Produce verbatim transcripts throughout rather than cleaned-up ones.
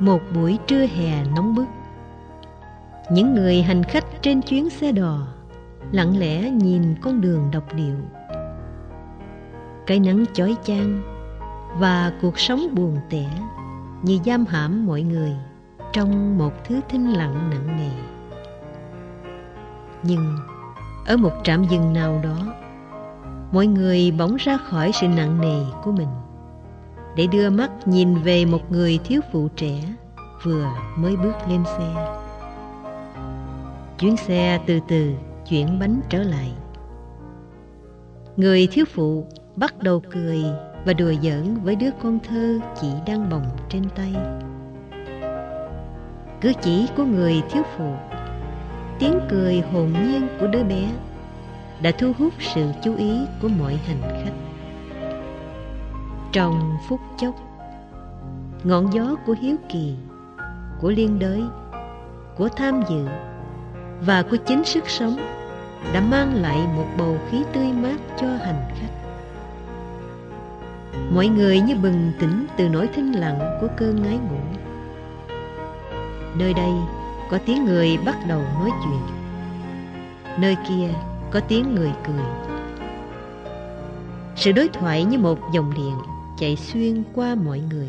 Một buổi trưa hè nóng bức, những người hành khách trên chuyến xe đò lặng lẽ nhìn con đường độc điệu. Cái nắng chói chang và cuộc sống buồn tẻ như giam hãm mọi người trong một thứ thinh lặng nặng nề. Nhưng ở một trạm dừng nào đó, mọi người bỗng ra khỏi sự nặng nề của mình để đưa mắt nhìn về một người thiếu phụ trẻ vừa mới bước lên xe. Chuyến xe từ từ chuyển bánh trở lại. Người thiếu phụ bắt đầu cười và đùa giỡn với đứa con thơ chỉ đang bồng trên tay. Cử chỉ của người thiếu phụ, tiếng cười hồn nhiên của đứa bé đã thu hút sự chú ý của mọi hành khách. Trong phút chốc, ngọn gió của hiếu kỳ, của liên đới, của tham dự và của chính sức sống đã mang lại một bầu khí tươi mát cho hành khách. Mọi người như bừng tỉnh từ nỗi thinh lặng của cơn ngái ngủ. Nơi đây có tiếng người bắt đầu nói chuyện, nơi kia có tiếng người cười. Sự đối thoại như một dòng điện chạy xuyên qua mọi người.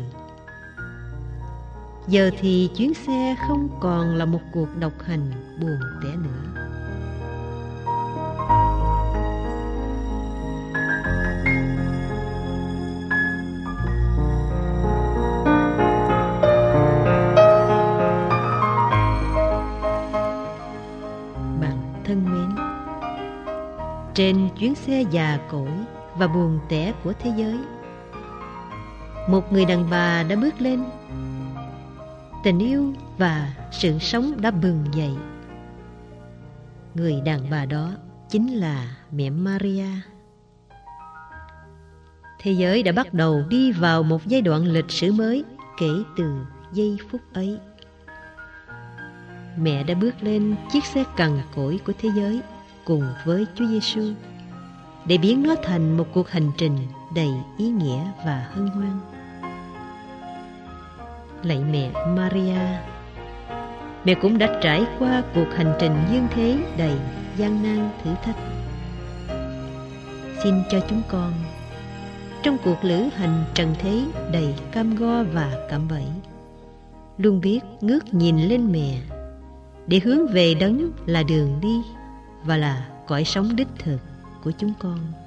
Giờ thì chuyến xe không còn là một cuộc độc hành buồn tẻ nữa. Bạn thân mến, trên chuyến xe già cỗi và buồn tẻ của thế giới, một người đàn bà đã bước lên. Tình yêu và sự sống đã bừng dậy. Người đàn bà đó chính là mẹ Maria. Thế giới đã bắt đầu đi vào một giai đoạn lịch sử mới kể từ giây phút ấy. Mẹ đã bước lên chiếc xe cằn cỗi của thế giới cùng với Chúa Giêsu để biến nó thành một cuộc hành trình đầy ý nghĩa và hân hoan. Lạy mẹ Maria, mẹ cũng đã trải qua cuộc hành trình dương thế đầy gian nan thử thách. Xin cho chúng con, trong cuộc lữ hành trần thế đầy cam go và cạm bẫy, luôn biết ngước nhìn lên mẹ để hướng về đấng là đường đi và là cõi sống đích thực của chúng con.